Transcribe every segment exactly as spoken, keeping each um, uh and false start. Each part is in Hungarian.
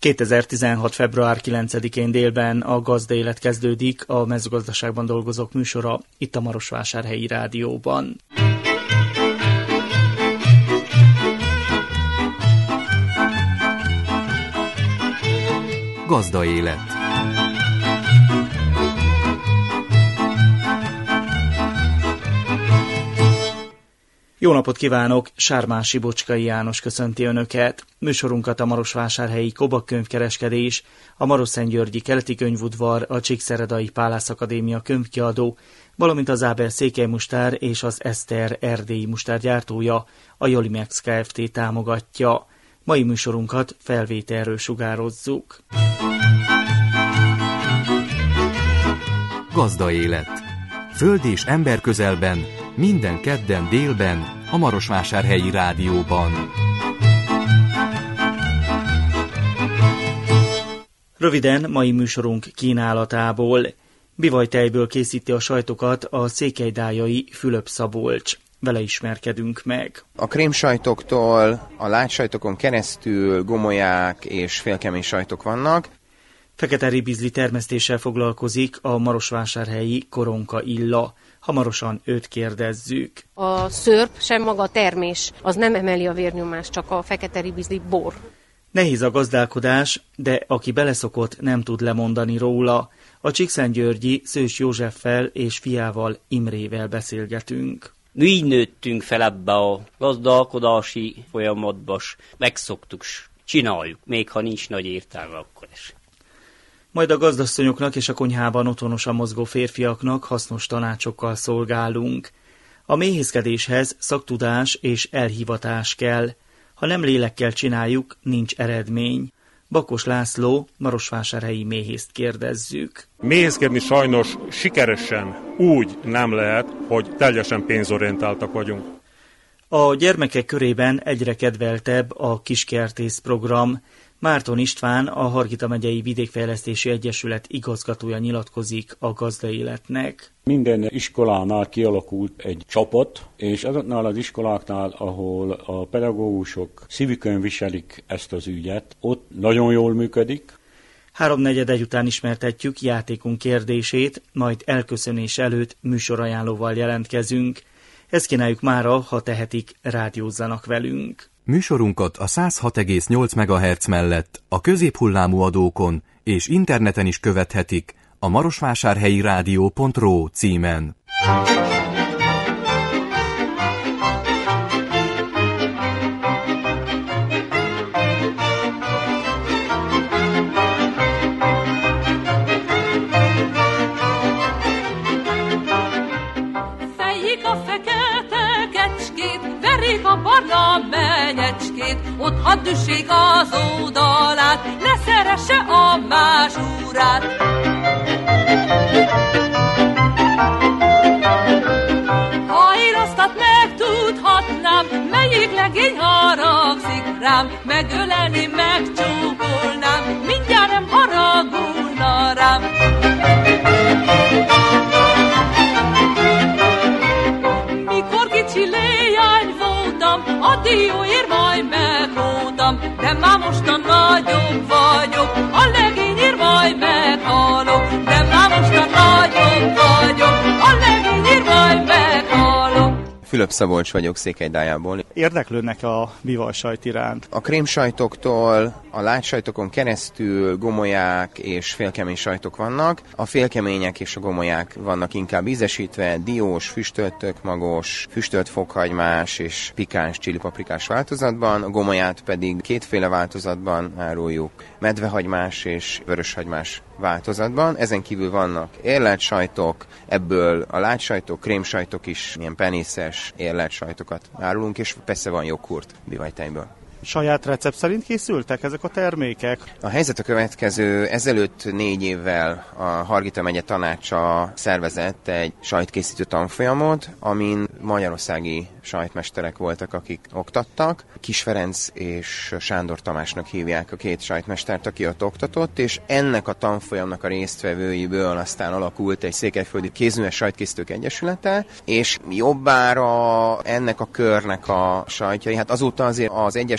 kétezer-tizenhat. február kilencedikén délben a Gazdaélet kezdődik, a mezőgazdaságban dolgozók műsora itt a Marosvásárhelyi Rádióban. Gazdaélet. Jó napot kívánok! Sármási Bocskai János köszönti Önöket. Műsorunkat a Marosvásárhelyi Kobak könyvkereskedés, a Marosszentgyörgyi Keleti Könyvudvar, a Csíkszeredai Pálász Akadémia könyvkiadó, valamint az Ábel Székely Mustár és az Eszter erdélyi mustár gyártója, a Jolimex Kft. Támogatja. Mai műsorunkat felvételről sugározzuk. Gazdaélet. Föld és ember közelben, minden kedden délben, a Marosvásárhelyi Rádióban. Röviden mai műsorunk kínálatából. Bivajtejből készíti a sajtokat a székelydájai Fülöp-Szabolcs. Vele ismerkedünk meg. A krémsajtoktól a lágysajtokon keresztül gomolyák és félkemény sajtok vannak. Fekete ribizli termesztéssel foglalkozik a marosvásárhelyi Koronka Illa. Hamarosan őt kérdezzük. A szörp, sem maga a termés, az nem emeli a vérnyomást, csak a fekete ribizli bor. Nehéz a gazdálkodás, de aki beleszokott, nem tud lemondani róla. A csíkszentgyörgyi Szős Józseffel és fiával Imrével beszélgetünk. Mi így nőttünk fel ebbe a gazdálkodási folyamatba, megszoktuk, csináljuk, még ha nincs nagy értelme akkor is. Majd a gazdasszonyoknak és a konyhában otthonosan mozgó férfiaknak hasznos tanácsokkal szolgálunk. A méhészkedéshez szaktudás és elhivatás kell. Ha nem lélekkel csináljuk, nincs eredmény. Bakos László, marosvásárhelyi méhészt kérdezzük. Méhészkedni sajnos sikeresen úgy nem lehet, hogy teljesen pénzorientáltak vagyunk. A gyermekek körében egyre kedveltebb a kiskertész program. Márton István, a Hargita megyei Vidékfejlesztési Egyesület igazgatója nyilatkozik a Gazdaéletnek. Minden iskolánál kialakult egy csapat, és azoknál az iskoláknál, ahol a pedagógusok szívükön viselik ezt az ügyet, ott nagyon jól működik. Háromnegyed egy után ismertetjük játékunk kérdését, majd elköszönés előtt műsorajánlóval jelentkezünk. Ezt kínáljuk mára, ha tehetik, rádiózzanak velünk. Műsorunkat a száz hat egész nyolc megahertz mellett a középhullámú adókon és interneten is követhetik a marosvásárhelyi rádió pont ro címen. Ott hadd üssék az oldalát, ne szeresse a más úrát. Ha én aztán megtudhatnám, melyik legény haragszik rám, megölelni, megcsókolnám, mindjárt nem haragulna rám. Mikor kicsi léjány voltam, a dióért majd megrótam, de már mostan nagyobb vagyok, a legényért majd meghalok, de már mostan nagyobb vagyok, a legényért majd meghalok. Fülöp-Szabolcs vagyok Székelydájából. Érdeklődnek a bivajsajt iránt? A krémsajtoktól a lágysajtokon keresztül gomolyák és félkemény sajtok vannak. A félkemények és a gomolyák vannak inkább ízesítve, diós, füstölt tökmagos, füstölt fokhagymás és pikáns csilipaprikás változatban. A gomolyát pedig kétféle változatban áruljuk, medvehagymás és vöröshagymás változatban. Ezen kívül vannak érlelt sajtok, ebből a lágysajtok, krémsajtok is, ilyen penészes érlelt sajtokat árulunk, és persze van joghurt bivajtejből. Saját recept szerint készültek ezek a termékek? A helyzet a következő. Ezelőtt négy évvel a Hargita megye tanácsa szervezett egy sajtkészítő tanfolyamot, amin magyarországi sajtmesterek voltak, akik oktattak. Kis Ferenc és Sándor Tamásnak hívják a két sajtmestert, aki ott oktatott, és ennek a tanfolyamnak a résztvevőiből aztán alakult egy székelyföldi kézműves sajtkészítők egyesülete, és jobbára ennek a körnek a sajtjai, hát azóta azért az egyesület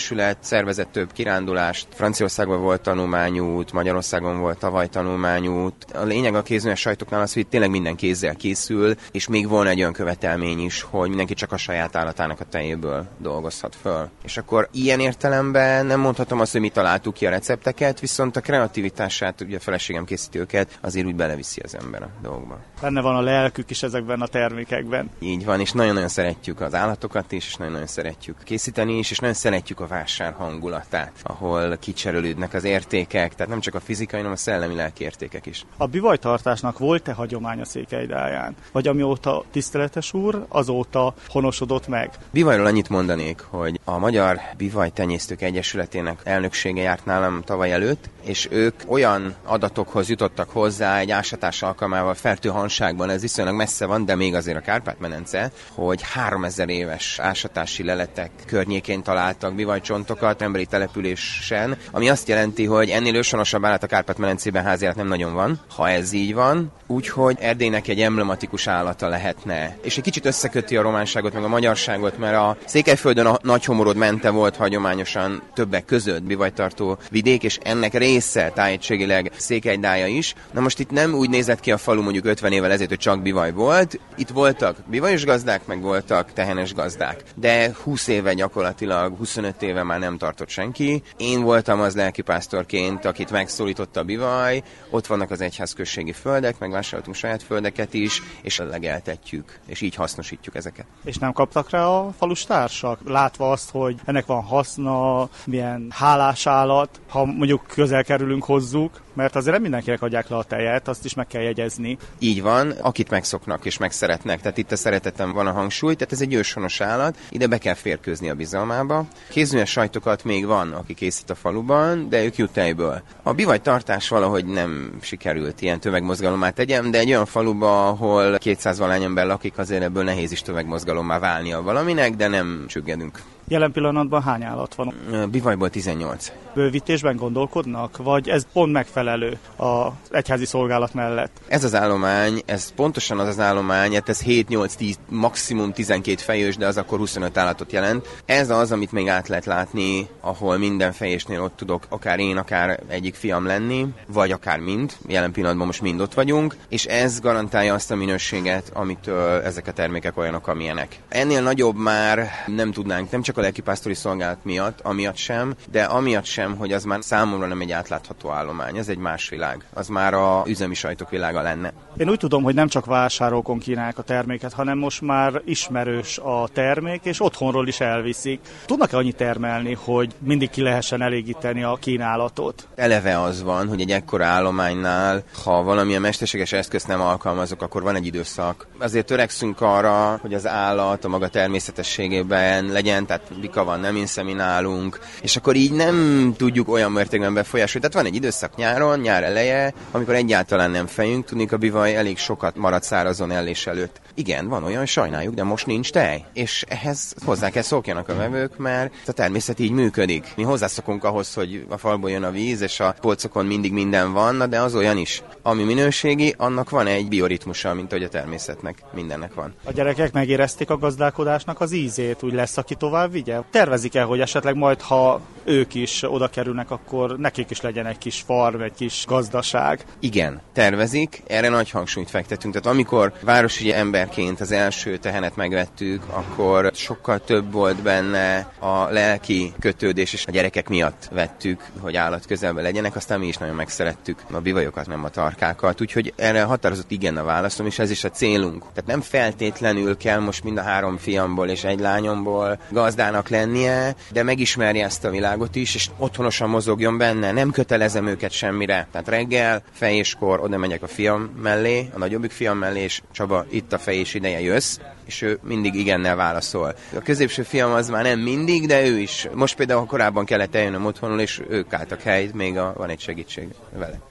Egyesület szervezett több kirándulást, Franciaországban volt tanulmányút, Magyarországon volt tavaly tanulmányút. A lényeg a kézműves sajtoknál az, hogy tényleg minden kézzel készül, és még volna egy olyan követelmény is, hogy mindenki csak a saját állatának a tejéből dolgozhat föl. És akkor ilyen értelemben nem mondhatom azt, hogy mi találtuk ki a recepteket, viszont a kreativitását, ugye a feleségem készíti őket, azért úgy beleviszi az ember a dolgokba. Benne van a lelkük is ezekben a termékekben. Így van, és nagyon-nagyon szeretjük az állatokat is, és nagyon-nagyon szeretjük készíteni is, és nagyon szeretjük a vásár hangulatát, ahol kicserélődnek az értékek, tehát nem csak a fizikai, hanem a szellemi lelki értékek is. A bivajtartásnak volt-e hagyománya Székelydáján? Vagy amióta tiszteletes úr, azóta honosodott meg? Bivajról annyit mondanék, hogy a Magyar Bivajtenyésztők Egyesületének elnöksége járt nálam tavaly előtt, és ők olyan adatokhoz jutottak hozzá egy ásatás alkalmával Fertőhanságban, ez viszonylag messze van, de még azért a Kárpát-medence, hogy háromezer éves ásatási leletek környékén találtak bivajcsontokat emberi településen, ami azt jelenti, hogy ennél őshonosabb állat a Kárpát-medencében háziállat nem nagyon van, ha ez így van, úgyhogy Erdélynek egy emblematikus állata lehetne. És egy kicsit összeköti a románságot, meg a magyarságot, mert a Székelyföldön a Nagyhomorod mente volt hagyományosan többek között bivajtartó vidék, és ennek része tájegységileg Székelydája is. Na most itt nem úgy nézett ki a falu mondjuk ötven évvel ezelőtt, hogy csak bivaj volt. Itt voltak bivajos gazdák, meg voltak tehenes gazdák. De húsz éve gyakorlatilag, huszonöt éve már nem tartott senki. Én voltam az lelkipásztorként, akit megszólította a bivaj. Ott vannak az egyházközségi földek, megvásároltunk saját földeket is, és legeltetjük, és így hasznosítjuk ezeket. És nem kaptak rá a falustársak? Látva azt, hogy ennek van haszna, milyen hálás állat, ha mondjuk közel kerülünk hozzuk, mert azért nem mindenkinek adják le a tejet, azt is meg kell jegyezni. Így van, akit megszoknak és megszeretnek, tehát itt a szeretetem van a hangsúly, tehát ez egy őshonos állat, ide be kell férkőzni a bizalmába. Kézműves sajtokat még van, aki készít a faluban, de ők jut tejből. A bivajtartás valahogy nem sikerült ilyen tömegmozgalommá tegyem, de egy olyan faluba, ahol kétszáz valány ember lakik, azért ebből nehéz is tömegmozgalommá válnia valaminek, de nem csüggedünk. Jelen pillanatban hány állat van? Bivajból tizennyolc. Bővítésben gondolkodnak, vagy ez pont megfelelő az egyházi szolgálat mellett? Ez az állomány, ez pontosan az az állomány, hát ez hét nyolc tíz, maximum tizenkét fejős, de az akkor huszonöt állatot jelent. Ez az, amit még át lehet látni, ahol minden fejésnél ott tudok akár én, akár egyik fiam lenni, vagy akár mind. Jelen pillanatban most mind ott vagyunk, és ez garantálja azt a minőséget, amitől ezek a termékek olyanok, amilyenek. Ennél nagyobb már nem tudnánk, nem csak a lelkipásztori szolgálat miatt, amiatt sem, de amiatt sem, hogy az már számomra nem egy átlátható állomány, ez egy más világ. Az már a üzemi sajtok világa lenne. Én úgy tudom, hogy nem csak vásárokon kínálják a terméket, hanem most már ismerős a termék, és otthonról is elviszik. Tudnak-e annyit termelni, hogy mindig ki lehessen elégíteni a kínálatot? Eleve az van, hogy egy ekkora állománynál, ha valamilyen mesterséges eszközt nem alkalmazok, akkor van egy időszak. Azért törekszünk arra, hogy az állat a maga természetességében legyen, tehát bika van, nem inszeminálunk, és akkor így nem tudjuk olyan mértékben befolyásolni. Tehát van egy időszak nyáron, nyár eleje, amikor egyáltalán nem fejünk, tudnék a bivaj elég sokat marad szárazon ellés előtt. Igen, van olyan, sajnáljuk, de most nincs tej. És ehhez hozzá kell szokjanak a vevők, mert a természet így működik. Mi hozzászokunk ahhoz, hogy a falból jön a víz, és a polcokon mindig minden van, de az olyan is. Ami minőségi, annak van egy bioritmusa, mint hogy a természetnek mindennek van. A gyerekek megérezték a gazdálkodásnak az ízét, úgy lesz, aki tovább vigye? Tervezik-e, hogy esetleg majd, ha ők is oda kerülnek, akkor nekik is legyen egy kis farm, egy kis gazdaság? Igen, tervezik, erre nagy hangsúlyt fektetünk. Tehát amikor városügyi emberként az első tehenet megvettük, akkor sokkal több volt benne a lelki kötődés, és a gyerekek miatt vettük, hogy állat közelben legyenek, aztán mi is nagyon megszerettük a bivajokat, nem a tarkákat, úgyhogy erre határozott igen a válaszom, és ez is a célunk. Tehát nem feltétlenül kell most mind a három fiamból és egy lányomból gazdának lennie, de megismerje ezt a világot is, és otthonosan mozogjon benne, nem kötelezem őket semmire. Tehát reggel, fejéskor oda megyek a fiam mellé, a nagyobbik fiam mellé, és Csaba, itt a fejés ideje, jössz, és ő mindig igennel válaszol. A középső fiam az már nem mindig, de ő is. Most például korábban kellett eljönnöm otthonul, és ők álltak helyt, még a, van egy segítség vele.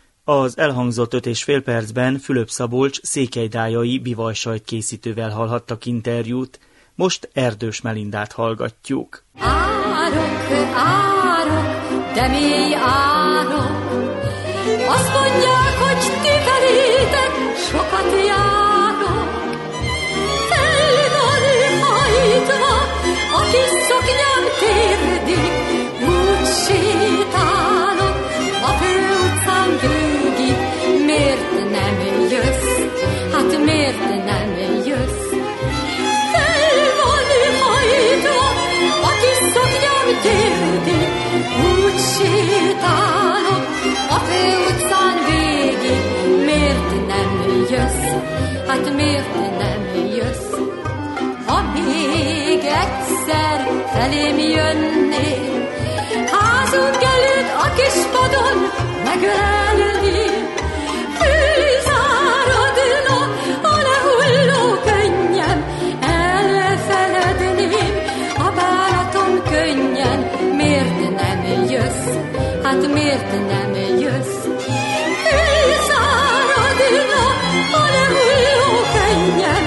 Az elhangzott öt és fél percben Fülöp Szabolcs székelydájai bivajsajt készítővel hallhattak interjút, most Erdős Melindát hallgatjuk. Árok, árok, de mély árok, azt mondják, hogy ti felétek sokat járok. Fel van hajtva, a kis szoknyám térd térdig, úgy sétálok a főutcán végig. Miért nem jössz? Hát miért nem jössz? Fel van hajtva a kis szoknyám térdig, úgy sétálok a főutcán végig. Miért nem jössz? Hát miért nem jössz? Ha még egyszer felém jönnél, házunk előtt a kis padon megölelnél, fülzáradna a lehulló könnyem, elfeledném a bánatom könnyen. Miért nem jössz? Hát miért nem jössz? Fülzáradna a lehulló könnyem,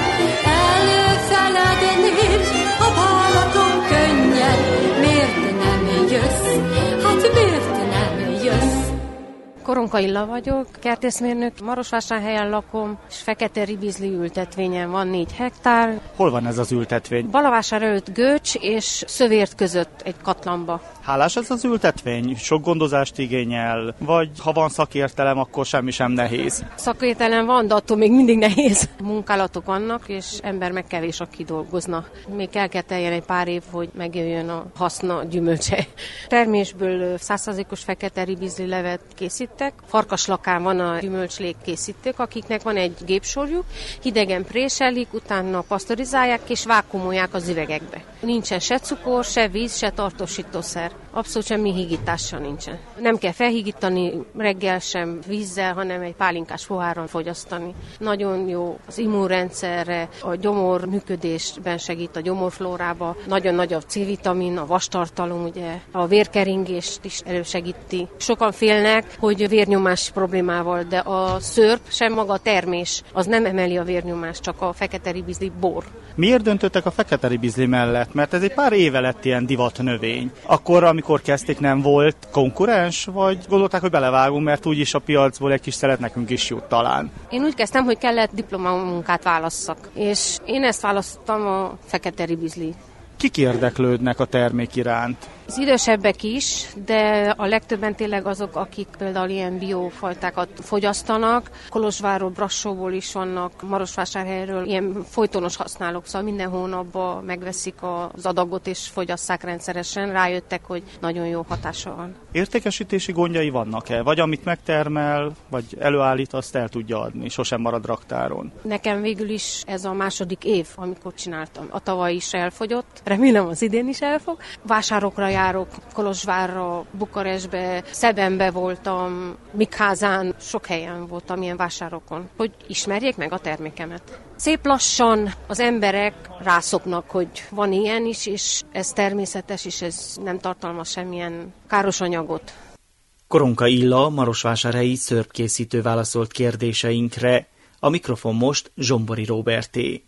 elfeledném a bánatom könnyen. Miért nem jössz? Hát miért nem jössz? Koronka Illa vagyok, kertészmérnök, Marosvásárhelyen lakom, és fekete ribizli ültetvényen van négy hektár. Hol van ez az ültetvény? Balavásár előtt Göcs és Szövért között egy katlanba. Hálás ez az ültetvény? Sok gondozást igényel? Vagy ha van szakértelem, akkor semmi sem nehéz? Szakértelem van, de attól még mindig nehéz. Munkálatok vannak, és ember meg kevés, aki dolgozna. Még el kell teljen egy pár év, hogy megjöjjön a haszna gyümölcse. Termésből száz százalékos fekete ribizli levet készítek. Farkaslakán van a gyümölcslég készítők, akiknek van egy gépsorjuk, hidegen préselik, utána pasztorizálják és vákuumolják az üvegekbe. Nincsen se cukor, se víz, se tartósítószer. Abszolút semmi hígítással nincsen. Nem kell felhígítani reggel sem vízzel, hanem egy pálinkás poháron fogyasztani. Nagyon jó az immunrendszerre, a gyomor működésben segít, a gyomorflórába. Nagyon nagy a C-vitamin, a vastartalom, ugye, a vérkeringést is elősegíti. Sokan félnek, hogy vérnyomás problémával, de a szörp sem maga a termés, az nem emeli a vérnyomást, csak a fekete ribizli bor. Miért döntöttek a fekete ribizli mellett? Mert ez egy pár éve lett ilyen divat növény. Akkor, amikor kezdték, nem volt konkurens, vagy gondolták, hogy belevágunk, mert úgyis a piacból egy kis szeret nekünk is jut talán? Én úgy kezdtem, hogy kellett diplomamunkát válasszak, és én ezt választottam, a fekete ribizli. Kik érdeklődnek a termék iránt? Az idősebbek is, de a legtöbben tényleg azok, akik például ilyen biofajtákat fogyasztanak. Kolozsvárról, Brassóból is vannak, Marosvásárhelyről ilyen folytonos használók, szóval minden hónapban megveszik az adagot és fogyasszák rendszeresen. Rájöttek, hogy nagyon jó hatása van. Értékesítési gondjai vannak-e? Vagy amit megtermel, vagy előállít, azt el tudja adni, sosem marad raktáron? Nekem végül is ez a második év, amikor csináltam. A tavaly is elfogyott, remélem az idén is elfog. Vásárokra járok, Kolozsvárra, Bukarestbe, Szebenbe voltam, Mikházán, sok helyen voltam ilyen vásárokon, hogy ismerjék meg a termékemet. Szép lassan az emberek rászoknak, hogy van ilyen is, és ez természetes, és ez nem tartalmaz semmilyen káros anyagot. Koronka Illa, marosvásárhelyi szörpkészítő válaszolt kérdéseinkre. A mikrofon most Zsombori Róberté.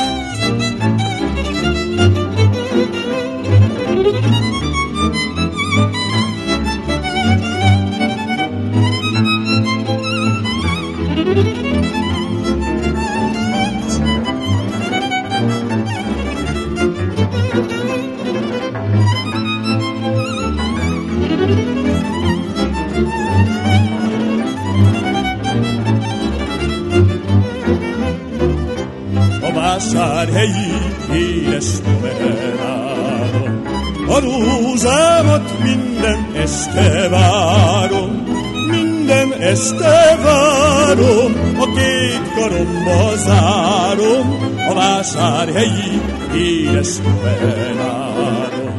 Vásárhelyi éles novellárom, a rózsámat minden este várom, minden este várom, a két karomba zárom, a vásárhelyi éles novellárom.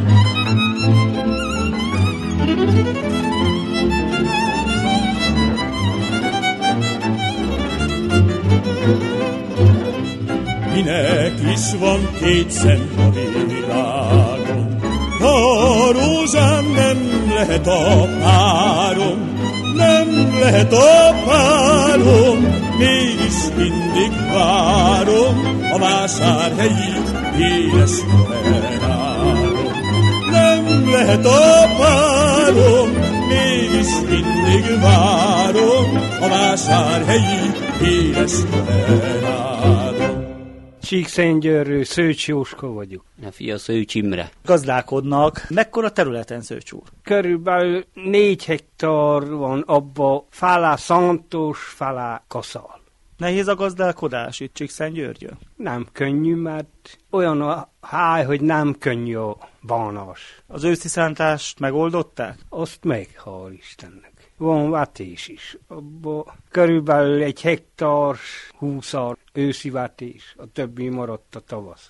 Minek is van két szem a világon, a rózsám nem lehet a párom, nem lehet a párom, mégis mindig várom a vásárhelyi éles novellárom. Nem lehet a párom, mégis mindig várom a vásárhelyi éles novellárom. Csíkszentgyörről, Szőcs Jóska vagyok. A fia Szőcs Imre. Gazdálkodnak. Mekkora területen, Szőcs úr? Körülbelül négy hektár van abba, fálá Szantos, fálá Kaszal. Nehéz a gazdálkodás itt Csíkszentgyörgyön? Nem könnyű, mert olyan a háj, hogy nem könnyű a bánás. Az őszi szántást megoldották? Azt meg, hál' Istennek. Van vetés is. Abba körülbelül egy hektár, húszar őszi vetés, a többi maradt a tavaszra.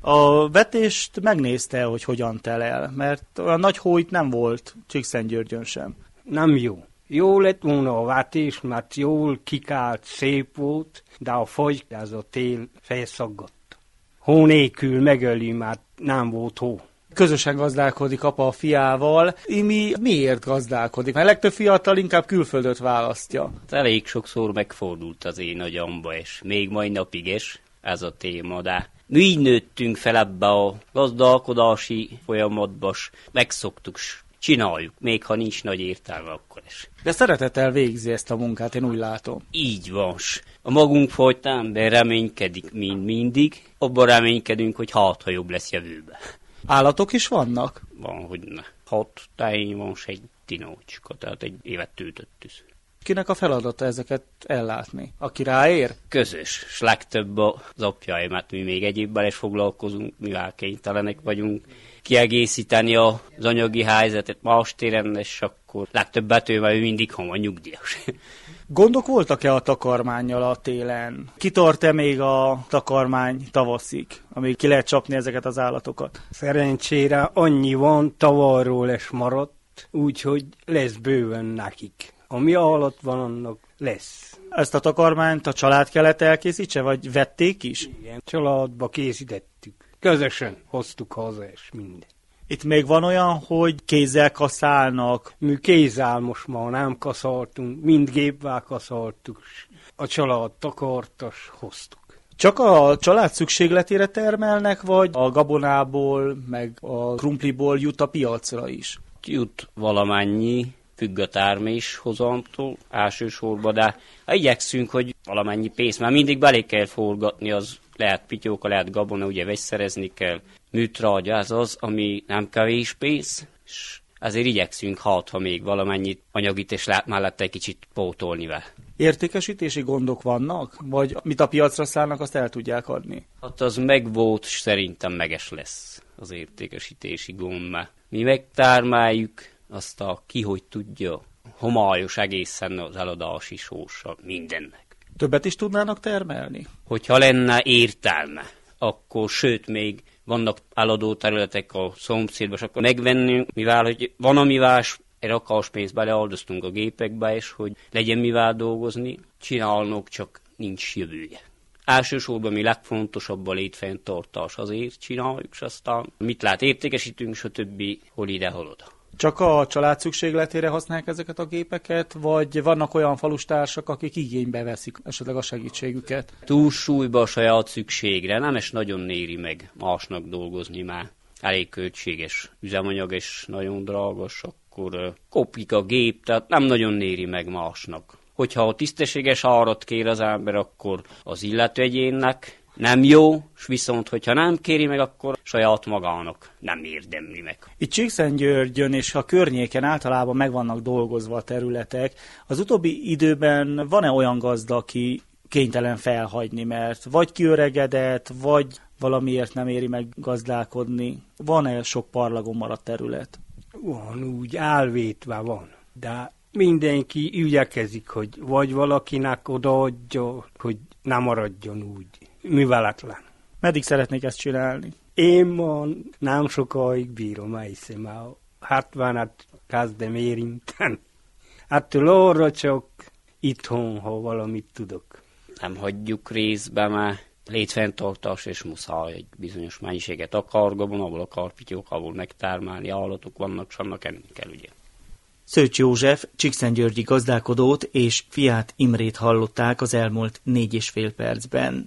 A vetést megnézte, hogy hogyan telel, mert olyan nagy hó itt nem volt Csíkszentgyörgyön sem. Nem jó. Jó lett volna a vetés, mert jól kikált, szép volt, de a fagy, ez a tél felszaggatta. Hó nélkül megöli, mert nem volt hó. Közösen gazdálkodik apa a fiával. Imi miért gazdálkodik? Mert legtöbb fiatal inkább külföldöt választja. Elég sokszor megfordult az én agyamba, és még mai napig is ez a téma, de mi így nőttünk fel ebbe a gazdálkodási folyamatba, megszoktuk, csináljuk, még ha nincs nagy értelme akkor is. De szeretettel végzi ezt a munkát, én úgy látom. Így van. A magunk folytán, de reménykedik mind mindig, abban reménykedünk, hogy hát, ha jobb lesz jövőben. Állatok is vannak? Van, hogy ne. Hat tájén van, s egy tinócska, tehát egy évet töltöttük. Kinek a feladata ezeket ellátni? Aki ráér? Közös, s legtöbb az apjaimat, mi még egyébben is foglalkozunk, mivel kénytelenek vagyunk kiegészíteni az anyagi helyzetet más téren, és akkor legtöbbet ő, mert ő mindig hamar nyugdíjas. Gondok voltak-e a takarmánnyal a télen? Kitart-e még a takarmány tavaszig, amíg ki lehet csapni ezeket az állatokat? Szerencsére annyi van, tavalyról is maradt, úgyhogy lesz bőven nekik. Ami alatt van, annak lesz. Ezt a takarmányt a család kellett elkészítse, vagy vették is? Igen, családba készítettük. Közösen hoztuk haza, és minden. Itt még van olyan, hogy kézzel kaszálnak? Mi kézzel most már nem kaszáltunk, mind géppel kaszáltuk. A család takartas, hoztuk. Csak a család szükségletére termelnek, vagy a gabonából, meg a krumpliból jut a piacra is? Jut valamennyi, függ a termés hozamtól elsősorban, de igyekszünk, hogy valamennyi pénzt, mert mindig belé kell forgatni, az lehet pityóka, lehet gabona, ugye vegyszerezni kell, műtrágya, ez az, ami nem kevés pénz, és ezért igyekszünk, hát, ha még valamennyit anyagit, és lehet mellette egy kicsit pótolni vele. Értékesítési gondok vannak? Vagy mit a piacra szállnak, azt el tudják adni? Hát az meg volt, és szerintem meges lesz az értékesítési gond, mert mi megtármáljuk, azt a ki, hogy tudja, homályos egészen az eladási sorsa mindennek. Többet is tudnának termelni? Hogyha lenne értelme, akkor sőt, még vannak eladó területek a szomszédban, és akkor megvennünk, mivel hogy van amivel egy rakás pénzt beleáldoztunk a gépekbe, és hogy legyen mivel dolgozni, csinálnunk, csak nincs jövője. Elsősorban mi legfontosabb a létfenntartás, azért csináljuk, és aztán mit lát értékesítünk, és a többi hol ide, hol oda. Csak a család szükségletére használják ezeket a gépeket, vagy vannak olyan falustársak, akik igénybe veszik esetleg a segítségüket? Túlsúlyba a saját szükségre, nem is nagyon éri meg másnak dolgozni már. Elég költséges üzemanyag, és nagyon drágas, akkor uh, kopik a gép, tehát nem nagyon éri meg másnak. Hogyha a tisztességes árat kér az ember, akkor az illető egyénnek nem jó, és viszont, hogyha nem kéri meg, akkor saját magának nem érdemli meg. Itt Csíkszentgyörgyön és a környéken általában meg vannak dolgozva a területek. Az utóbbi időben van-e olyan gazda, aki kénytelen felhagyni, mert vagy kiöregedett, vagy valamiért nem éri meg gazdálkodni? Van-e sok parlagon maradt terület? Van, úgy elvétve van, de mindenki ügyekezik, hogy vagy valakinek odaadja, hogy nem maradjon úgy műveletlen. Meddig szeretnék ezt csinálni? Én ma nem sokáig bírom, hiszem, a hetvenet kezdem érinteni. Ettől arra csak itthon, ha valamit tudok. Nem hagyjuk részbe, mert létfenntartás és muszáj egy bizonyos mennyiséget akar, gabonából akar, pityókából megtármálni, állatok vannak, és annak enni kell, ugye. Szőcs József csíkszentgyörgyi gazdálkodót és fiát Imrét hallották az elmúlt négy és fél percben.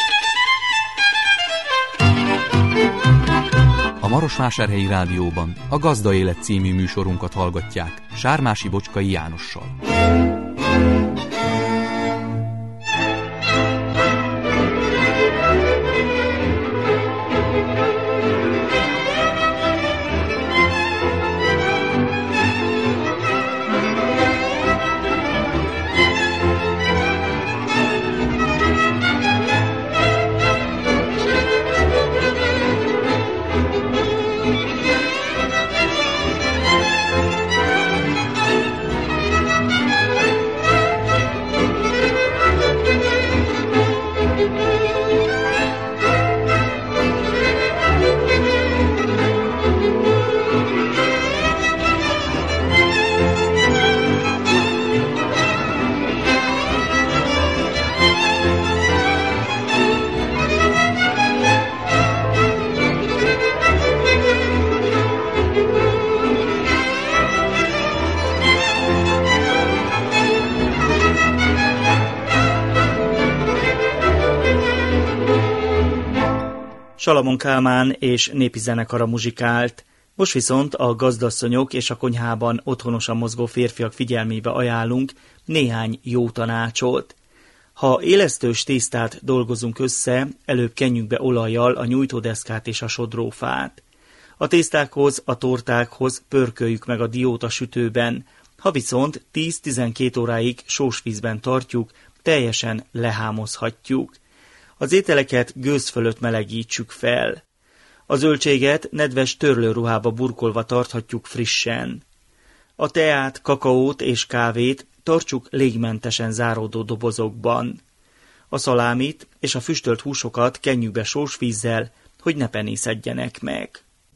A Marosvásárhelyi Rádióban a Gazda Élet című műsorunkat hallgatják Sármási Bocskai Jánossal. Salamon Kálmán és népi zenekara muzsikált. Most viszont a gazdasszonyok és a konyhában otthonosan mozgó férfiak figyelmébe ajánlunk néhány jó tanácsot. Ha élesztős tésztát dolgozunk össze, előbb kenjük be olajjal a nyújtódeszkát és a sodrófát. A tésztákhoz, a tortákhoz pörköljük meg a diót a sütőben, ha viszont tíz-tizenkét óráig sós vízben tartjuk, teljesen lehámozhatjuk. Az ételeket gőz fölött melegítsük fel. A zöldséget nedves törlőruhába burkolva tarthatjuk frissen. A teát, kakaót és kávét tartsuk légmentesen záródó dobozokban. A szalámit és a füstölt húsokat kenjük be sós vízzel, hogy ne penészedjenek meg.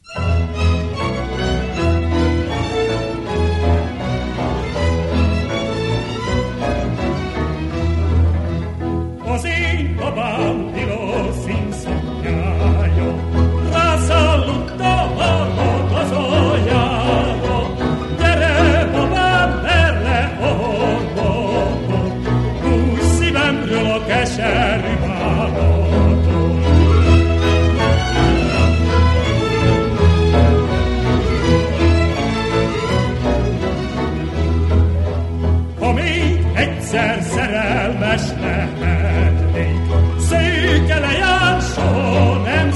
Az én babám piros színszoknyája, rászállutta a gazoljára. Gyere, babám, merre a horbatot, húzz szívemről a keserű bánatot. Ha még egyszer szerelmes lehetnék, szőke lejár soha nem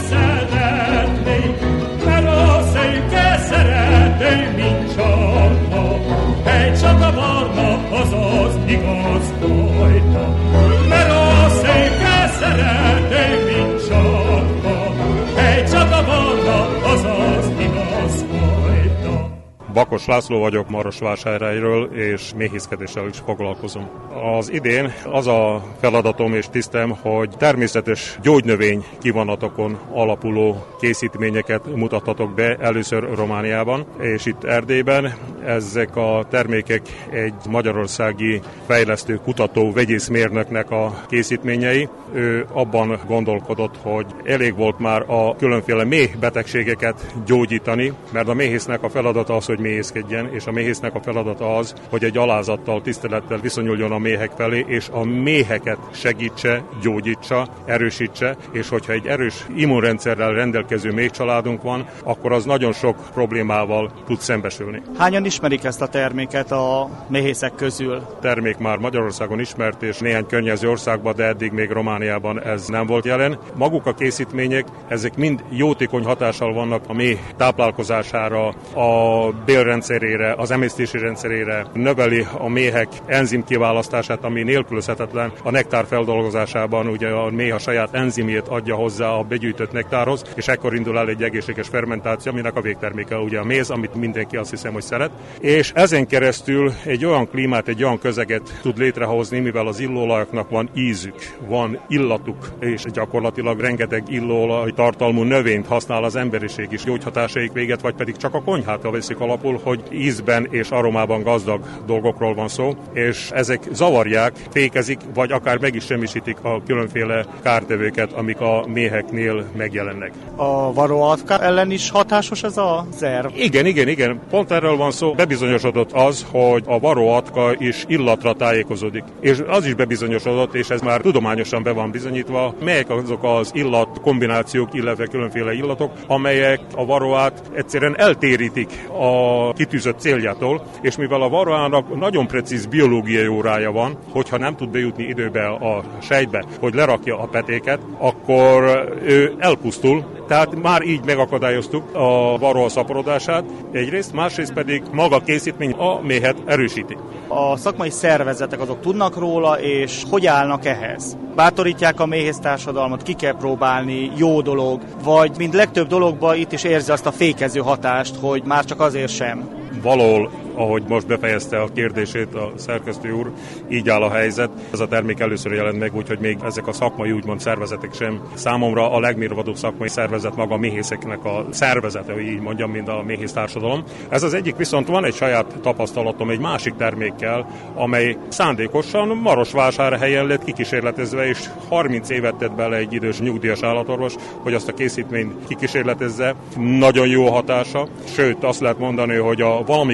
szeretnék, mert a szőke szerető nincs arra, egy csak a barna, azaz igaz fajta. Mert a szőke szerető nincs arra, egy csak a barna, azaz igaz fajta. Bakos László vagyok Marosvásárhelyről, és méhészkedéssel is foglalkozom. Az idén az a feladatom és tisztem, hogy természetes gyógynövény kivonatokon alapuló készítményeket mutathatok be először Romániában, és itt Erdélyben. Ezek a termékek egy magyarországi fejlesztő, kutató, vegyészmérnöknek a készítményei. Ő abban gondolkodott, hogy elég volt már a különféle méhbetegségeket gyógyítani, mert a méhésznek a feladata az, hogy méhészkedjen, és a méhésznek a feladata az, hogy egy alázattal, tisztelettel viszonyuljon a méhek felé, és a méheket segítse, gyógyítsa, erősítse, és hogyha egy erős immunrendszerrel rendelkező méhcsaládunk van, akkor az nagyon sok problémával tud szembesülni. Hányan ismerik ezt a terméket a méhészek közül? A termék már Magyarországon ismert, és néhány környező országban, de eddig még Romániában ez nem volt jelen. Maguk a készítmények, ezek mind jótékony hatással vannak a méh táplálkozására, a bélrendszerére, az emésztési rendszerére, növeli a méhek enzim kiválasztását, ami nélkülözhetetlen a nektár feldolgozásában. Ugye a méh a saját enzimjét adja hozzá a begyűjtött nektárhoz, és ekkor indul el egy egészséges fermentáció, aminek a végterméke ugye a méz, amit mindenki azt hiszem, hogy szeret. És ezen keresztül egy olyan klímát, egy olyan közeget tud létrehozni, mivel az illóolajoknak van ízük, van illatuk, és gyakorlatilag rengeteg illóolaj tartalmú növényt használ az emberiség is gyógyhatásaik véget, vagy pedig csak a konyhát veszik alapul, hogy ízben és aromában gazdag dolgokról van szó, és ezek zavarják, fékezik, vagy akár meg is semmisítik a különféle kártevőket, amik a méheknél megjelennek. A varroatka ellen is hatásos ez a szerv? Igen, igen, igen. Pont erről van szó. Bebizonyosodott az, hogy a varroatka is illatra tájékozódik. És az is bebizonyosodott, és ez már tudományosan be van bizonyítva, melyek azok az illat kombinációk, illetve különféle illatok, amelyek a varroát egyszerűen eltérítik a kitűzött céljától, és mivel a varroának nagyon precíz biológiai órája van, hogyha nem tud bejutni időbe a sejtbe, hogy lerakja a petéket, akkor ő elpusztul, tehát már így megakadályoztuk a varroa szaporodását egyrészt, másrészt pedig maga a készítmény a méhet erősíti. A szakmai szervezetek azok tudnak róla, és hogy állnak ehhez? Bátorítják a méhésztársadalmat, ki kell próbálni, jó dolog, vagy mint legtöbb dologban itt is érzi azt a fékező hatást, hogy már csak azért sem. Valahol, ahogy most befejezte a kérdését a szerkesztő úr, így áll a helyzet. Ez a termék először jelent meg, úgyhogy még ezek a szakmai úgymond szervezetek sem. Számomra a legmérvadóbb szakmai szervezet maga a méhészeknek a szervezete, hogy így mondjam, mint a méhésztársadalom. Ez az egyik, viszont van egy saját tapasztalatom egy másik termékkel, amely szándékosan Marosvásárhelyen lett kikísérletezve, és harminc évet tett bele egy idős nyugdíjas állatorvos, hogy azt a készítményt kikísérletezze. Nagyon jó hatása, sőt azt lehet mondani, hogy a valamikori fuma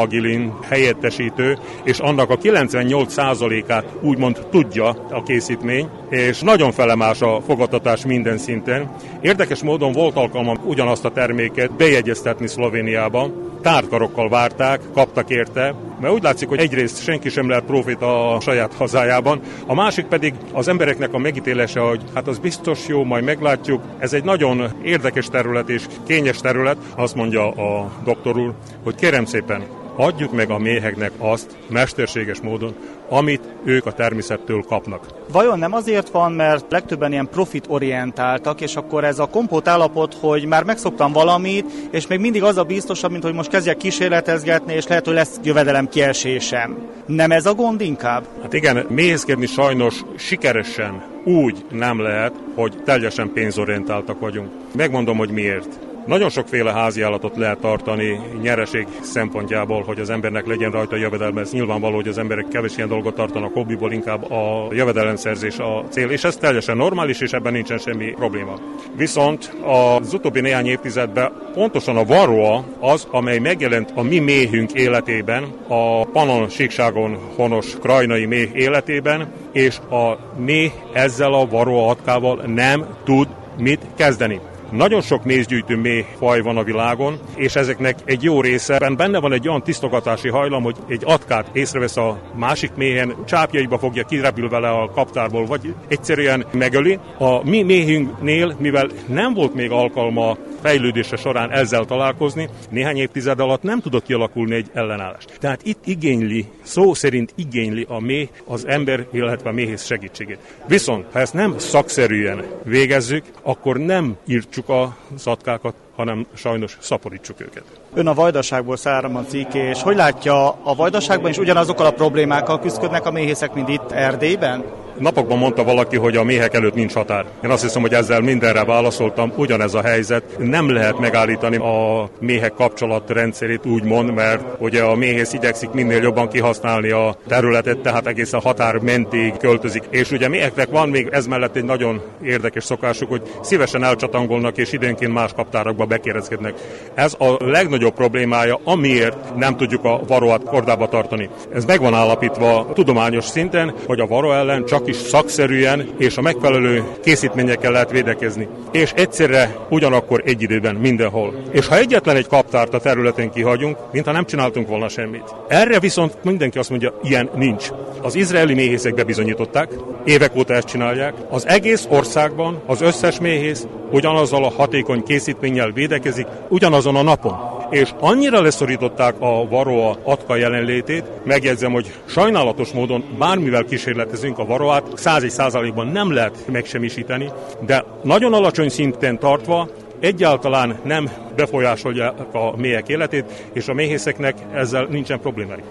aromagilin helyettesítő, és annak a kilencvennyolc százalékát úgymond tudja a készítmény, és nagyon felemás a fogadtatás minden szinten. Érdekes módon volt alkalmam ugyanazt a terméket bejegyeztetni Szlovéniába. Tártkarokkal várták, kaptak érte, mert úgy látszik, hogy egyrészt senki sem lehet profita a saját hazájában, a másik pedig az embereknek a megítélése, hogy hát az biztos jó, majd meglátjuk. Ez egy nagyon érdekes terület és kényes terület, azt mondja a doktor úr, hogy kérem szépen, adjuk meg a méheknek azt mesterséges módon, amit ők a természettől kapnak. Vajon nem azért van, mert legtöbben ilyen profitorientáltak, és akkor ez a kompót állapot, hogy már megszoktam valamit, és még mindig az a biztosabb, mint hogy most kezdjek kísérletezgetni, és lehet, hogy lesz jövedelem kiesésem. Nem ez a gond inkább? Hát igen, méhészkedni sajnos sikeresen úgy nem lehet, hogy teljesen pénzorientáltak vagyunk. Megmondom, hogy miért. Nagyon sokféle háziállatot lehet tartani nyereség szempontjából, hogy az embernek legyen rajta jövedelme. Ez nyilvánvaló, hogy az emberek kevés ilyen dolgot tartanak hobbiból, inkább a jövedelemszerzés a cél, és ez teljesen normális, és ebben nincsen semmi probléma. Viszont az utóbbi néhány évtizedben pontosan a varroa az, amely megjelent a mi méhünk életében, a Pannon síkságon honos krajnai méh életében, és a méh ezzel a varroa atkával nem tud mit kezdeni. Nagyon sok mézgyűjtő méhfaj van a világon, és ezeknek egy jó része benne van egy olyan tisztogatási hajlam, hogy egy atkát észrevesz a másik méhen, csápjaiba fogja, kirepül vele a kaptárból, vagy egyszerűen megöli. A mi méhünknél, mivel nem volt még alkalma fejlődése során ezzel találkozni, néhány évtized alatt nem tudott kialakulni egy ellenállás. Tehát itt igényli, szó szerint igényli a méh az ember, illetve a méhész segítségét. Viszont, ha ezt nem szakszerűen végezzük, akkor nem írtsuk az atkákat, hanem sajnos szaporítsuk őket. Ön a Vajdaságból származik, és hogy látja, a Vajdaságban is ugyanazokkal a problémákkal küzdködnek a méhészek, mint itt Erdélyben? Napokban mondta valaki, hogy a méhek előtt nincs határ. Én azt hiszem, hogy ezzel mindenre válaszoltam. Ugyanez a helyzet. Nem lehet megállítani a méhek kapcsolatrendszerét úgymond, mert ugye a méhész igyekszik minél jobban kihasználni a területet, tehát egészen határ mentig költözik. És ugye méheknek van még ez mellett egy nagyon érdekes szokásuk, hogy szívesen elcsatangolnak és időnként más kaptárakba bekérezkednek. Ez a legnagyobb problémája, amiért nem tudjuk a varroát kordába tartani. Ez meg van állapítva tudományos szinten, hogy a varroa ellen csak is szakszerűen és a megfelelő készítményekkel lehet védekezni. És egyszerre ugyanakkor egy időben mindenhol. És ha egyetlen egy kaptárt a területen kihagyunk, mintha nem csináltunk volna semmit. Erre viszont mindenki azt mondja, ilyen nincs. Az izraeli méhészek bebizonyították, évek óta ezt csinálják. Az egész országban az összes méhész ugyanazzal a hatékony készítménnyel védekezik, ugyanazon a napon. És annyira leszorították a varroa atka jelenlétét, megjegyzem, hogy sajnálatos módon bármivel kísérletezünk a varroát, száz százalékban nem lehet megsemmisíteni, de nagyon alacsony szinten tartva egyáltalán nem befolyásolja a méhek életét, és a méhészeknek ezzel nincsen problémájuk.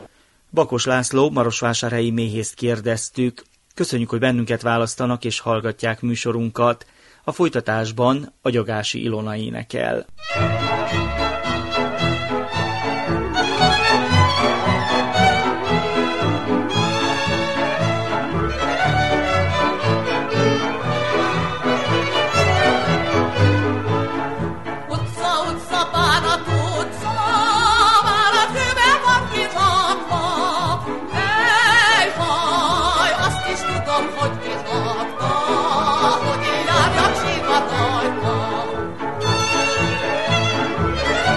Bakos László, marosvásárhelyi méhészt kérdeztük. Köszönjük, hogy bennünket választanak és hallgatják műsorunkat. A folytatásban a Gyagási Ilona énekel. Hogy járnak sivatagba.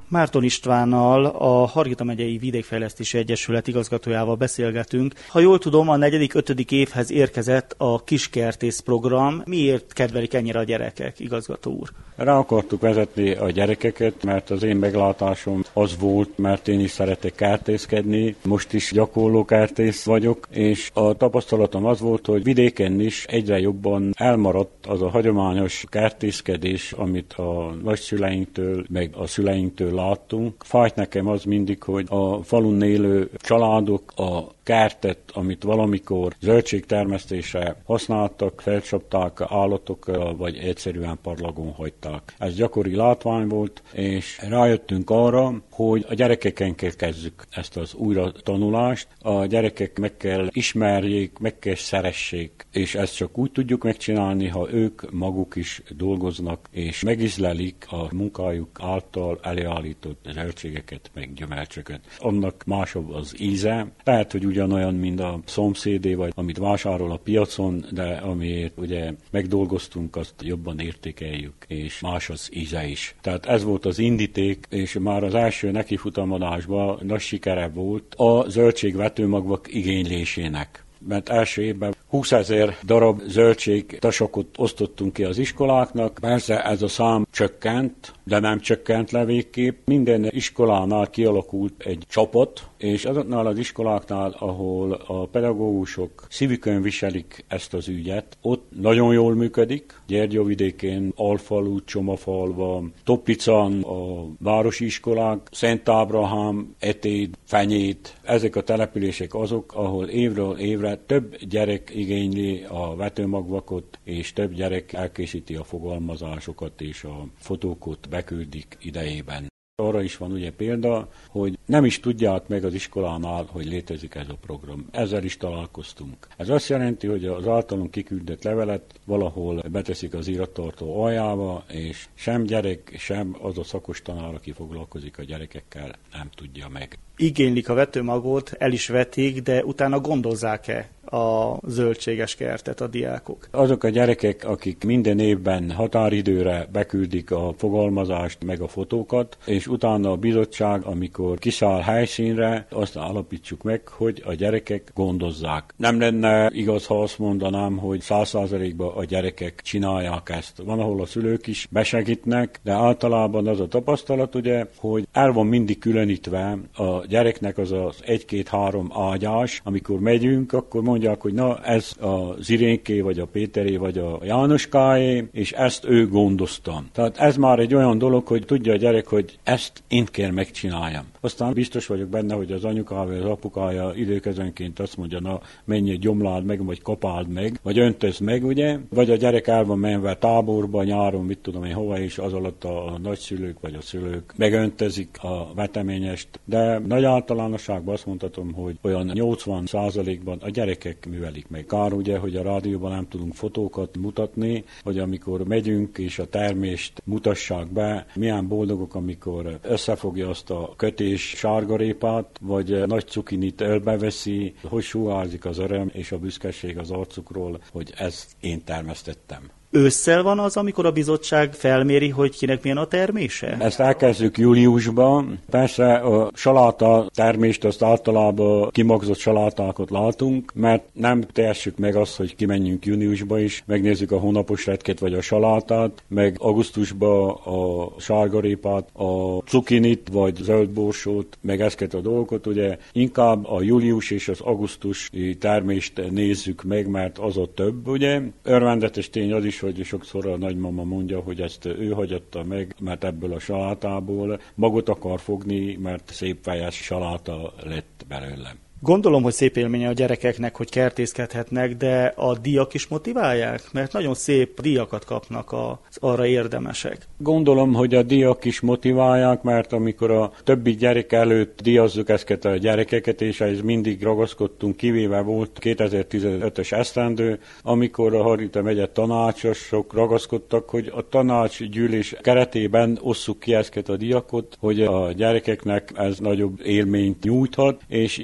Márton Istvánnal, a Hargita megyei Vidékfejlesztési Egyesület igazgatójával beszélgetünk. Ha jól tudom, a negyedik, ötödik évhez érkezett a kiskertész program. Miért kedvelik ennyire a gyerekek, igazgató úr? Rá akartuk vezetni a gyerekeket, mert az én meglátásom az volt, mert én is szeretek kertészkedni. Most is gyakorló kertész vagyok, és a tapasztalatom az volt, hogy vidéken is egyre jobban elmaradt az a hagyományos kertészkedés, amit a nagyszüleinktől, meg a szüleinktől láttunk. Fájt nekem az mindig, hogy a falun élő családok a kertet, amit valamikor zöldségtermesztésre használtak, felcsapták állatokkal, vagy egyszerűen parlagon hagyták. Ez gyakori látvány volt, és rájöttünk arra, hogy a gyerekeken kell kezdjük ezt az újra tanulást. A gyerekek meg kell ismerjék, meg kell szeressék, és ezt csak úgy tudjuk megcsinálni, ha ők maguk is dolgoznak, és megizlelik a munkájuk által előállított zöldségeket, meg gyümölcsöket. Annak másabb az íze. Lehet, hogy ugyanolyan, mint a szomszédé, vagy amit vásárol a piacon, de amiért ugye megdolgoztunk, azt jobban értékeljük, és más az íze is. Tehát ez volt az indíték, és már az első nekifutamodásban nagy sikere volt a zöldségvetőmagvak igénylésének. Mert első évben húszezer darab zöldség tasakot osztottunk ki az iskoláknak. Persze ez a szám csökkent, de nem csökkent le végképp. Minden iskolánál kialakult egy csapat, és azoknál az iskoláknál, ahol a pedagógusok szívükön viselik ezt az ügyet, ott nagyon jól működik. Gyergyavidékén, Alfalu, Csomafalva, Toplicán a városi iskolák, Szent Ábrahám, Etéd, Fenyét, ezek a települések azok, ahol évről évre több gyerek igényli a vetőmagvakot, és több gyerek elkészíti a fogalmazásokat, és a fotókat beküldik idejében. Arra is van ugye példa, hogy nem is tudják meg az iskolánál, hogy létezik ez a program. Ezzel is találkoztunk. Ez azt jelenti, hogy az általunk kiküldött levelet valahol beteszik az irattartó aljába, és sem gyerek, sem az a szakos tanár, aki foglalkozik a gyerekekkel, nem tudja meg. Igénylik a vetőmagot, el is vetik, de utána gondozzák-e a zöldséges kertet a diákok? Azok a gyerekek, akik minden évben határidőre beküldik a fogalmazást meg a fotókat, és utána a bizottság, amikor kiszáll helyszínre, azt állapítsuk meg, hogy a gyerekek gondozzák. Nem lenne igaz, ha azt mondanám, hogy száz százalékban a gyerekek csinálják ezt. Van, ahol a szülők is besegítnek, de általában az a tapasztalat, ugye, hogy el van mindig különítve a gyereknek az az egy-két-három ágyás, amikor megyünk, akkor mondják, hogy na, ez az Irénké, vagy a Péteré, vagy a Jánoskáé, és ezt ő gondozta. Tehát ez már egy olyan dolog, hogy tudja a gyerek, hogy ezt én kell megcsináljam. Aztán biztos vagyok benne, hogy az anyukája, az apukája időközönként azt mondja, na, menj gyomlád meg, vagy kapáld meg, vagy öntöz meg, ugye? Vagy a gyerek el van menve táborba, nyáron, mit tudom én, hova is, az alatt a nagyszülők, vagy a szülők megöntözik a veteményest, de nagy általánosságban azt mondhatom, hogy olyan nyolcvan százalékban a gyerekek művelik meg. Kár ugye, hogy a rádióban nem tudunk fotókat mutatni, hogy amikor megyünk és a termést mutassák be, milyen boldogok, amikor összefogja azt a kötés sárgarépát, vagy nagy cukinit ölbeveszi, hogy suhárzik az öröm és a büszkeség az arcukról, hogy ezt én termesztettem. Ősszel van az, amikor a bizottság felméri, hogy kinek milyen a termése? Ezt elkezdjük júliusban. Persze a saláta termést, azt általában kimagzott salátákat látunk, mert nem tehessük meg azt, hogy kimenjünk júniusba is, megnézzük a hónapos retkét vagy a salátát, meg augusztusban a sárgarépát, a cukinit vagy zöldborsót, meg ezeket a dolgokat. Ugye inkább a július és az augusztusi termést nézzük meg, mert az a több, ugye. Örvendetes tény az is, hogy sokszor a nagymama mondja, hogy ezt ő hagyatta meg, mert ebből a salátából magot akar fogni, mert szép fejes saláta lett belőle. Gondolom, hogy szép élménye a gyerekeknek, hogy kertészkedhetnek, de a díjak is motiválják? Mert nagyon szép díjakat kapnak az arra érdemesek. Gondolom, hogy a díjak is motiválják, mert amikor a többi gyerek előtt díjazzuk ezeket a gyerekeket, és ez mindig ragaszkodtunk, kivéve volt kétezer-tizenötös esztendő, amikor a Hargita megye tanácsosok ragaszkodtak, hogy a tanácsgyűlés keretében osszuk ki ezeket a díjakat, hogy a gyerekeknek ez nagyobb élményt nyújthat, és így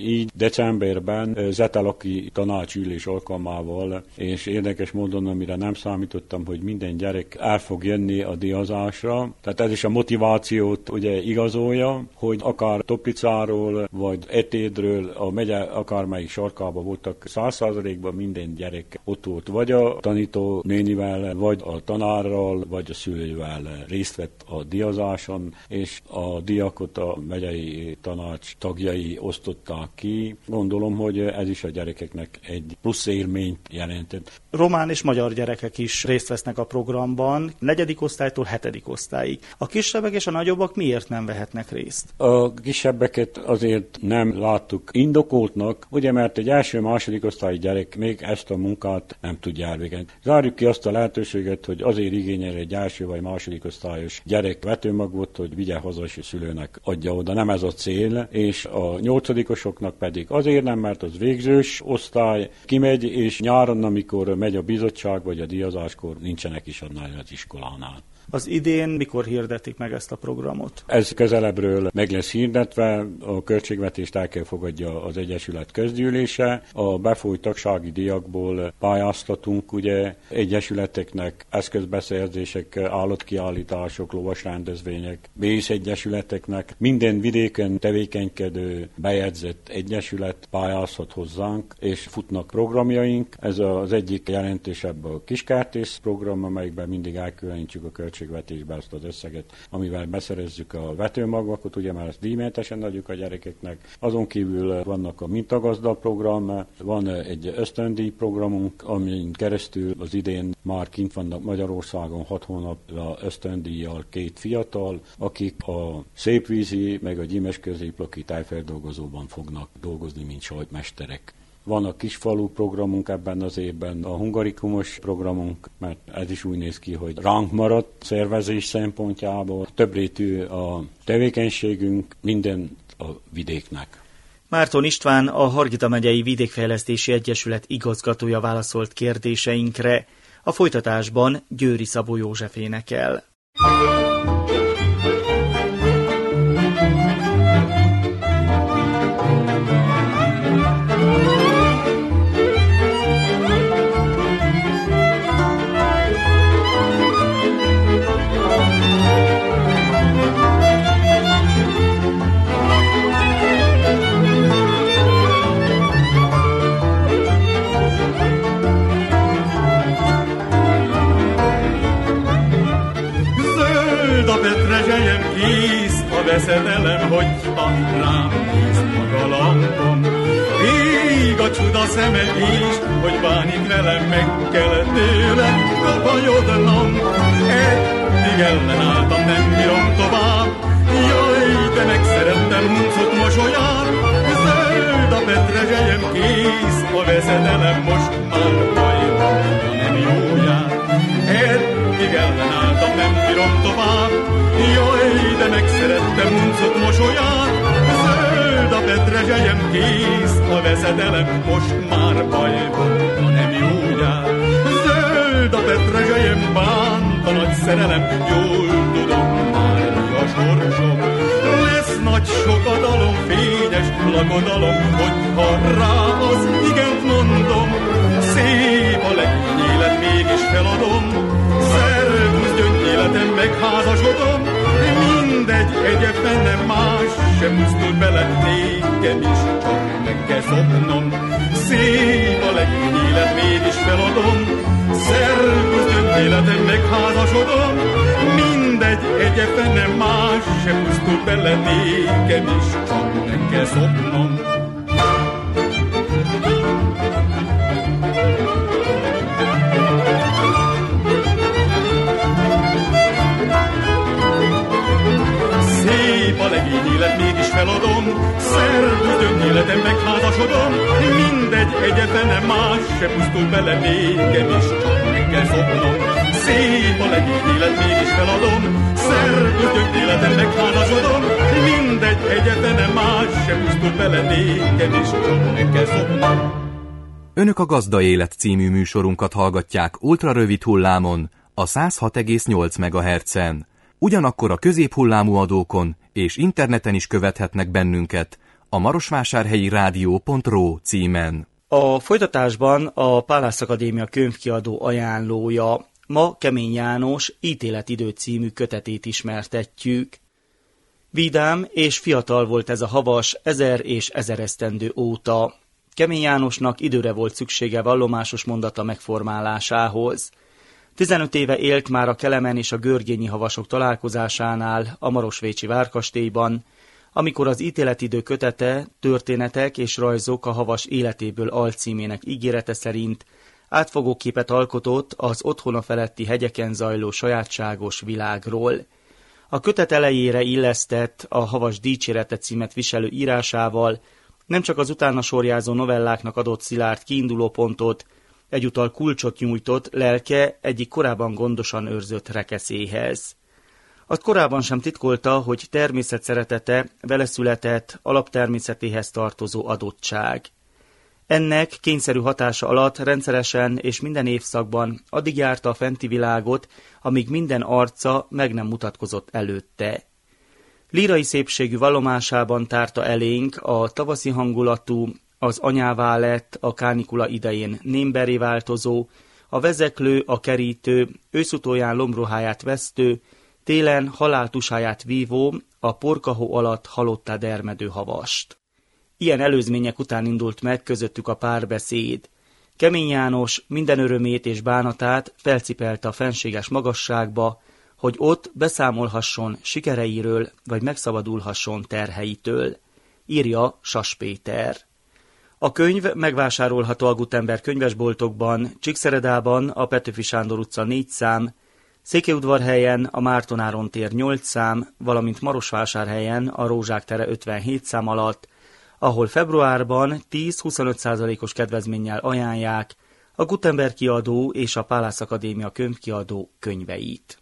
decemberben zetelaki tanácsülés alkalmával, és érdekes módon, amire nem számítottam, hogy minden gyerek el fog jönni a díjazásra. Tehát ez is a motivációt ugye igazolja, hogy akár Toplicáról, vagy Etédről, a megye akármelyik sarkában voltak száz százalékban minden gyerek ott volt, vagy a tanító nénivel, vagy a tanárral, vagy a szülővel részt vett a díjazáson, és a díjakat a megyei tanács tagjai osztották ki. Gondolom, hogy ez is a gyerekeknek egy plusz élményt jelentett. Román és magyar gyerekek is részt vesznek a programban, negyedik osztálytól hetedik osztályig. A kisebbek és a nagyobbak miért nem vehetnek részt? A kisebbeket azért nem láttuk indokoltnak, ugye, mert egy első-második osztályi gyerek még ezt a munkát nem tudja elvégezni. Zárjuk ki azt a lehetőséget, hogy azért igényel egy első vagy második osztályos gyerek vetőmagot, hogy vigye haza és a szülőnek adja oda. Nem ez a cél, és a nyolcadikosoknak pedig azért nem, mert az végzős osztály kimegy, és nyáron, amikor megy a bizottság vagy a díjazáskor, nincsenek is annál az iskolánál. Az idén mikor hirdetik meg ezt a programot? Ez közelebbről meg lesz hirdetve, a költségvetést el kell fogadja az Egyesület közgyűlése. A befolyt tagsági díjakból pályáztatunk ugye egyesületeknek, eszközbeszerzések, állatkiállítások, lovasrendezvények, vészegyesületeknek, minden vidéken tevékenykedő bejegyzett egyesület pályázhat hozzánk, és futnak programjaink. Ez az egyik jelentősebb a kiskertész program, amelyikben mindig elkülönítjük a költségvetésbe ezt az összeget, amivel beszerezzük a vetőmagvakat, ugye már ezt díjmentesen adjuk a gyerekeknek. Azon kívül vannak a mintagazda program, van egy ösztöndíj programunk, amin keresztül az idén már kint vannak Magyarországon hat hónapra ösztöndíjjal két fiatal, akik a szépvízi meg a gyímes középloki tájfeldolgozóban fognak dolgozni, mint sajtmesterek. Van a kisfalu programunk ebben az évben, a hungarikumos programunk, mert ez is úgy néz ki, hogy ránk maradt szervezés szempontjából. Többrétű a tevékenységünk, minden a vidéknek. Márton István, a Hargita megyei Vidékfejlesztési Egyesület igazgatója válaszolt kérdéseinkre. A folytatásban Győri Szabó József énekel. Veszedelem, hogyha rám néz maga lampom. Ég a csuda szeme is, hogy bánik velem, meg kell tőle kapanyodnom. Eddig ellenálltam, nem bírom tovább. Jaj, de megszerettem huncut mosolyát. Zöld a petrezselyem, kész a veszedelem, most már baj van, ha nem jó jár. Eddig ellenálltam, nem bírom tovább. Jaj, de megszerettem huncut mosolyát. Zöld a petrezselyem, kész a veszedelem, most már baj van, ha nem jó jár. Zöld a petrezselyem, bánt a nagy szerelem, jól tudom már mi a sorsom. Lesz nagy sokodalom, fényes lakodalom, hogyha rá az igent mondom. Szép a legény élet, mégis feladom. Szervusz gyöngyéletem, megházasodom. Mindegy, egyebben nem más sem pusztul bele, nékem is csak meg kell szopnom. Szép a legény élet, mégis feladom. Szervusz gyöngyéletem, megházasodom. Mindegy, egyebben nem más sem pusztul bele, nékem is csak meg kell szopnom. A legény élet, mégis feladom. Szervusz gyöngyéletem, megházasodom. Mindegy, egyetlen nem más se pusztul bele, nékem is csak meg kell szopnom. Szép a legény élet, mégis feladom. Szervusz gyöngyéletem, megházasodom. Mindegy, egyetlen nem más se pusztul bele, nékem is csak meg kell szopnom. Önök a Gazda Élet című műsorunkat hallgatják ultrarövid hullámon, a száz hat egész nyolc megahertzen. Ugyanakkor a középhullámú adókon és interneten is követhetnek bennünket a marosvásárhelyi rádió pont ro címen. A folytatásban a Pálász Akadémia könyvkiadó ajánlója. Ma Kemény János Ítéletidő című kötetét ismertetjük. Vidám és fiatal volt ez a havas ezer és ezer esztendő óta. Kemény Jánosnak időre volt szüksége vallomásos mondata megformálásához. tizenöt éve élt már a Kelemen és a görgényi havasok találkozásánál a marosvécsi várkastélyban, amikor az Ítéletidő kötete, történetek és rajzok a havas életéből alcímének ígérete szerint átfogó képet alkotott az otthona feletti hegyeken zajló sajátságos világról. A kötet elejére illesztett a Havas dicsérete címet viselő írásával nem csak az utána sorjázó novelláknak adott szilárd kiindulópontot, egyúttal kulcsot nyújtott lelke egyik korábban gondosan őrzött rekeszéhez. Azt korábban sem titkolta, hogy természet szeretete vele született, alaptermészetéhez tartozó adottság. Ennek kényszerű hatása alatt rendszeresen és minden évszakban addig járta a fenti világot, amíg minden arca meg nem mutatkozott előtte. Lírai szépségű vallomásában tárta elénk a tavaszi hangulatú, az anyává lett, a kánikula idején némberé változó, a vezeklő, a kerítő, őszutóján lombruháját vesztő, télen haláltusáját vívó, a porkahó alatt halottá dermedő havast. Ilyen előzmények után indult meg közöttük a párbeszéd. Kemény János minden örömét és bánatát felcipelte a fenséges magasságba, hogy ott beszámolhasson sikereiről, vagy megszabadulhasson terheitől, írja Sas Péter. A könyv megvásárolható a Gutenberg könyvesboltokban, Csíkszeredában a Petőfi Sándor utca négy szám, Székelyudvarhelyen a Márton-Áron tér nyolc szám, valamint Marosvásárhelyen a Rózsák tere ötvenhét szám alatt, ahol februárban tíz-huszonöt százalékos kedvezménnyel ajánlják a Gutenberg kiadó és a Pálász Akadémia könyvkiadó könyveit.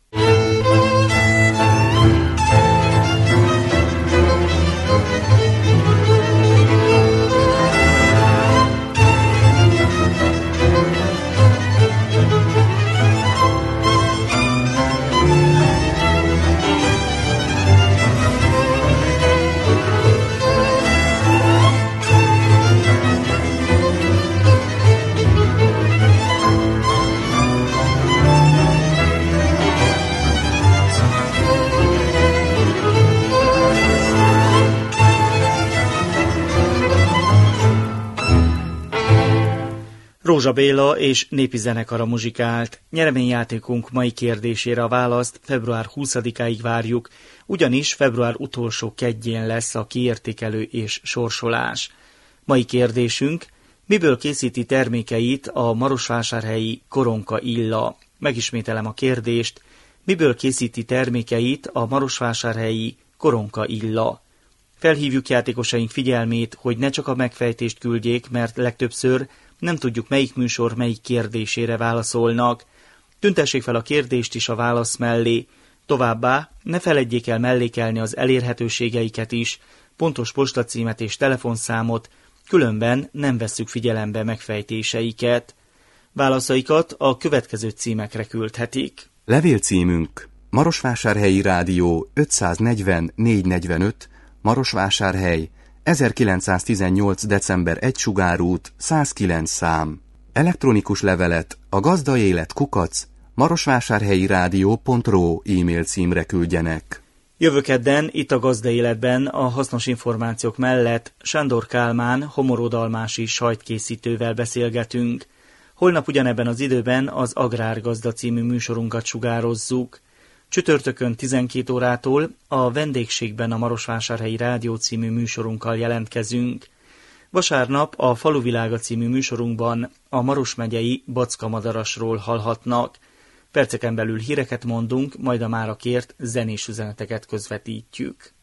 Rózsa Béla és népi zenekara muzsikált. Nyereményjátékunk mai kérdésére a választ február huszadikáig várjuk, ugyanis február utolsó kedjén lesz a kiértékelő és sorsolás. Mai kérdésünk: miből készíti termékeit a marosvásárhelyi Koronka Illa? Megismételem a kérdést: miből készíti termékeit a marosvásárhelyi Koronka Illa? Felhívjuk játékosaink figyelmét, hogy ne csak a megfejtést küldjék, mert legtöbbször nem tudjuk, melyik műsor melyik kérdésére válaszolnak. Tüntessék fel a kérdést is a válasz mellé. Továbbá ne feledjék el mellékelni az elérhetőségeiket is, pontos postacímet és telefonszámot, különben nem vesszük figyelembe megfejtéseiket. Válaszaikat a következő címekre küldhetik. Levélcímünk: Marosvásárhelyi Rádió ötszáznegyven négyszáznegyvenöt, Marosvásárhely, ezerkilencszáztizennyolc. december egy Sugárút, száz kilenc szám. Elektronikus levelet a gazdaélet kukac marosvásárhelyi rádió pont ro e-mail címre küldjenek. Jövő kedden itt a Gazdaéletben a hasznos információk mellett Sándor Kálmán homorodalmási sajtkészítővel beszélgetünk. Holnap ugyanebben az időben az Agrárgazda című műsorunkat sugározzuk. Csütörtökön tizenkét órától a Vendégségben a Marosvásárhelyi Rádió című műsorunkkal jelentkezünk. Vasárnap a Faluvilága című műsorunkban a Maros megyei Backa-Madarasról hallhatnak. Perceken belül híreket mondunk, majd a mára kért zenés üzeneteket közvetítjük.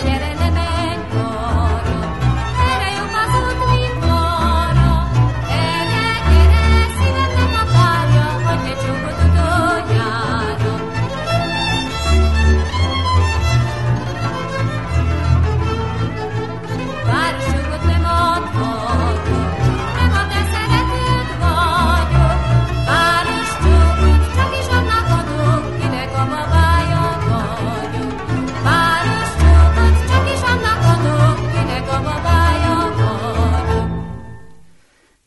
Erre jobb az út, mint arra,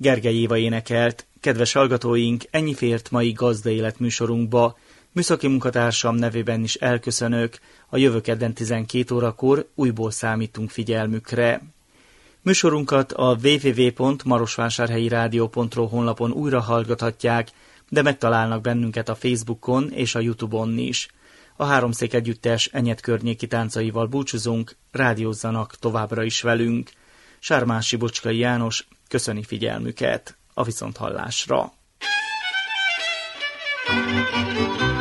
Gergely Éva énekelt. Kedves hallgatóink, ennyi fért mai Gazda Élet műsorunkba. Műszaki munkatársam nevében is elköszönök. A jövő kedden tizenkét órakor újból számítunk figyelmükre. Műsorunkat a double-u double-u double-u pont marosvásárhelyi rádió pont ro honlapon újra hallgathatják, de megtalálnak bennünket a Facebookon és a YouTube-on is. A Háromszék Együttes Enyed környéki táncaival búcsúzunk, rádiózzanak továbbra is velünk. Sármási Bocskai János köszöni figyelmüket, a viszonthallásra.